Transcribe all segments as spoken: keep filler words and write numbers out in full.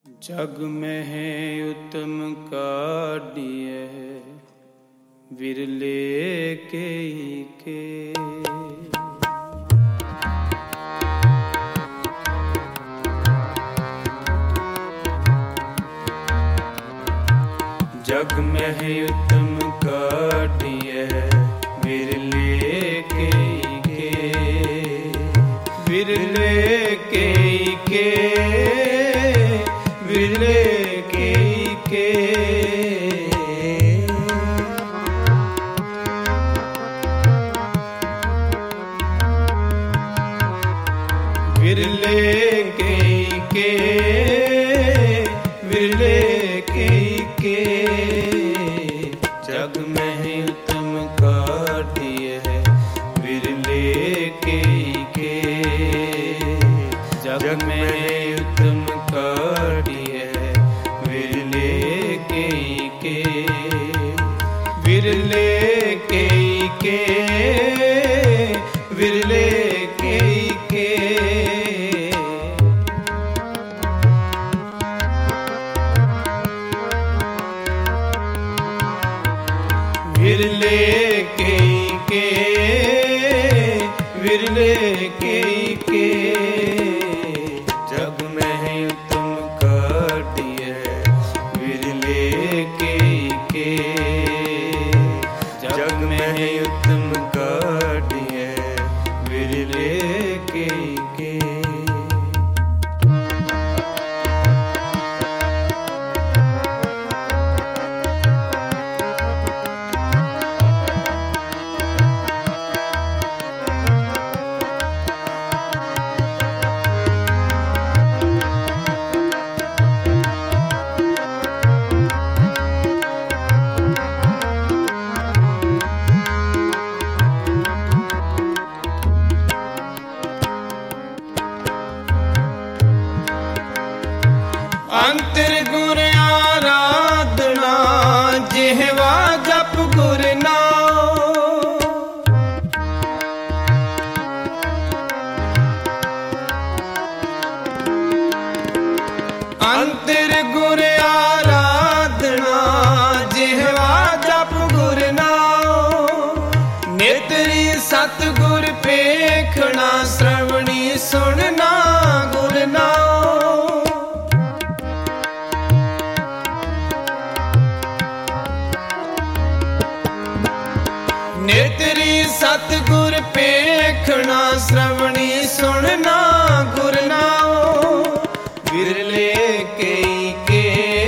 जग में है उत्तम काढ़िए विरले के के जग में है उत्तम काढ़िए विरले के के विरले के के विरले के के विरले के के विरले के के जग में है उत्तम काढ़िए विरले के के जग में है उत्तम काढ़िए विरले के के विरले के के विरले के के विरले के के विरले के के जग में है उत्तम काढ़िए विरले के के जग में है उत्तम काढ़िए विरले के के अंतर गुर आराधना जिहवा जप गुर नाम अंतर गुर आराधना जिहवा जप गुर नाम नेतरी सतगुर पेखना श्रवणी सुनना गुर नाम नेतरी सतगुर पेखना श्रवणी सुनना गुर नाम विरले के के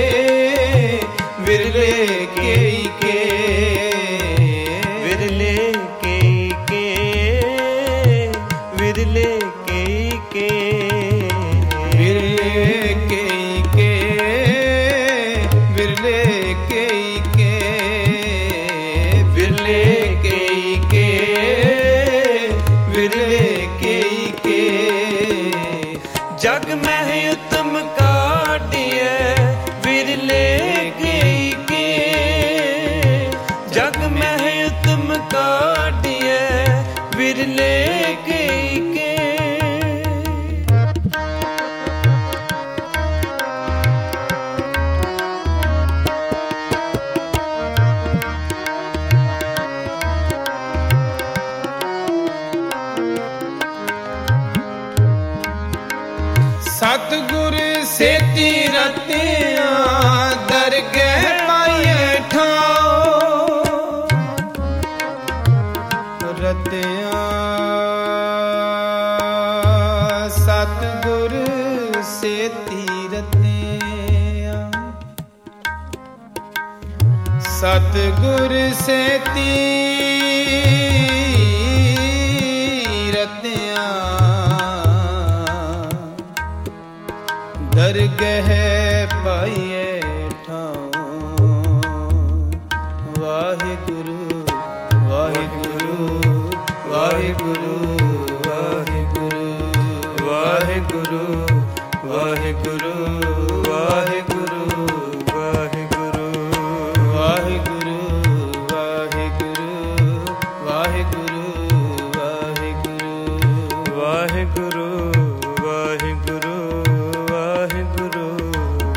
विरले के के विरले के के विरले के के विरले के के विरले के के विरले के के विरले के के जग में है उत्तम काढ़िए विरले के के जग में है उत्तम काढ़िए विरले के के सतगुर सेती रतिया दरगह पाइए ठाओ रतिया सतगुर सेती रतिया सतगुर सेती रतिया दरगह पाइए ठाओ वाहिगुरु वाहिगुरु वाहिगुरु वाहिगुरु वाहिगुरु वाहिगुरु वाहिगुरु वाहिगुरु वाहिगुरु वाहिगुरु वाहिगुरु वाहिगुरु वाहिगुरु वाहिगुरु वाहिगुरु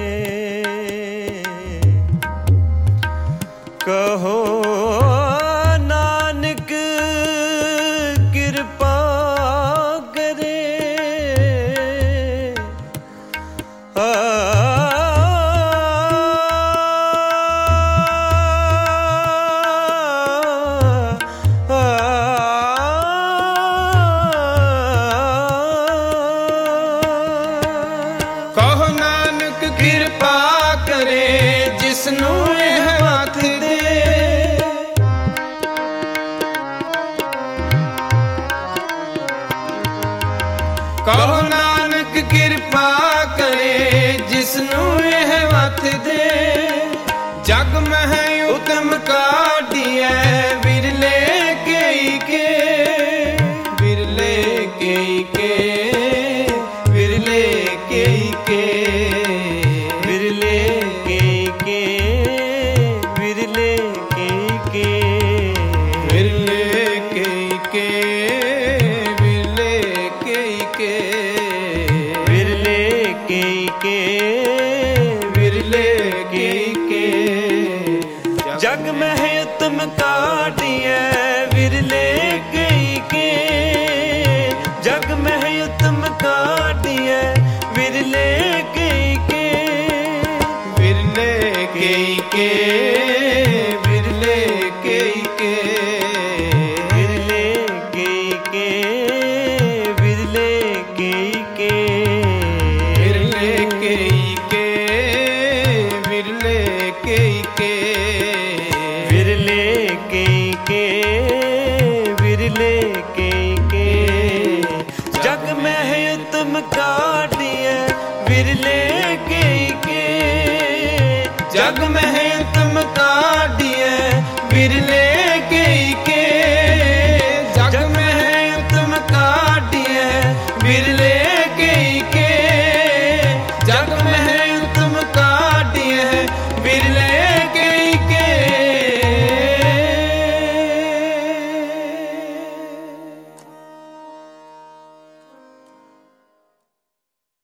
करे जिसनू यह मत दे। कहो नानक कृपा करे जिसनू यह मत दे। जग मह उत्तम काढ़िए विरले कई के, विरले कई के, विरले कई के, विरले कई के, विरले कई के, विरले कई के, विरले कई के, विरले कई के, विरले कई के। जग में उत्तम काढ़िए विरले कई के, जग में उत्तम काढ़िए विरले कई के, विरले कई के, विरले कई के, विरले कई के, विरले कई के, विरले कई के, विरले कई के, विरले कई के, विरले कई के। जग में उत्तम काढ़िए विरले कई के, जग में उत्तम काढ़िए विरले